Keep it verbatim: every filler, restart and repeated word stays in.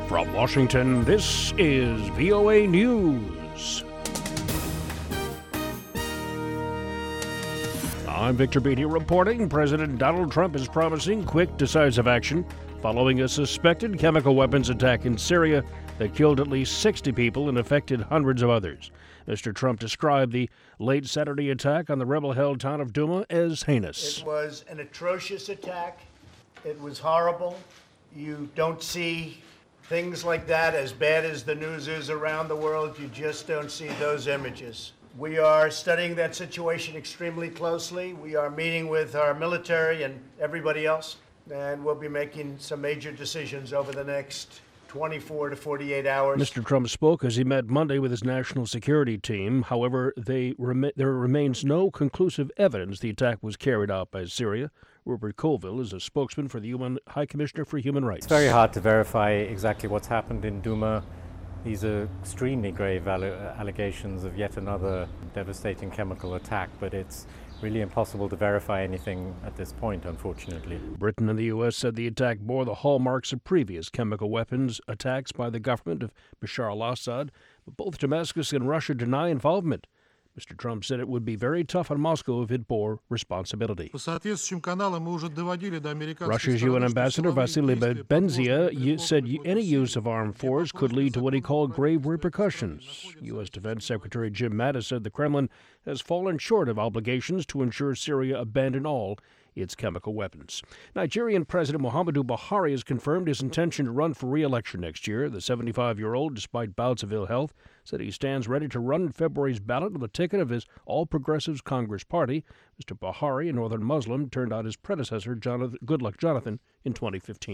From Washington, this is V O A News. I'm Victor Beatty reporting. President Donald Trump is promising quick, decisive action following a suspected chemical weapons attack in Syria that killed at least sixty people and affected hundreds of others. Mister Trump described the late Saturday attack on the rebel-held town of Douma as heinous. It was an atrocious attack. It was horrible. You don't see things like that, as bad as the news is around the world. You just don't see those images. We are studying that situation extremely closely. We are meeting with our military and everybody else, and we'll be making some major decisions over the next twenty-four to forty-eight hours. Mister Trump spoke as he met Monday with his national security team. However, they rem- there remains no conclusive evidence the attack was carried out by Syria. Rupert Colville is a spokesman for the U N High Commissioner for Human Rights. It's very hard to verify exactly what's happened in Douma. These are extremely grave alle- allegations of yet another devastating chemical attack, but it's really impossible to verify anything at this point, unfortunately. Britain and the U S said the attack bore the hallmarks of previous chemical weapons attacks by the government of Bashar al-Assad, but both Damascus and Russia deny involvement. Mister Trump said it would be very tough on Moscow if it bore responsibility. Russia's U N Ambassador Vasily Benzia said any use of armed force could lead to what he called grave repercussions. U S Defense Secretary Jim Mattis said the Kremlin has fallen short of obligations to ensure Syria abandon all its chemical weapons. Nigerian President Muhammadu Buhari has confirmed his intention to run for re-election next year. The seventy-five-year-old, despite bouts of ill health, said he stands ready to run in February's ballot on the ticket of his All Progressives Congress Party. Mister Buhari, a Northern Muslim, turned out his predecessor, Jonathan, Goodluck Jonathan, in twenty fifteen.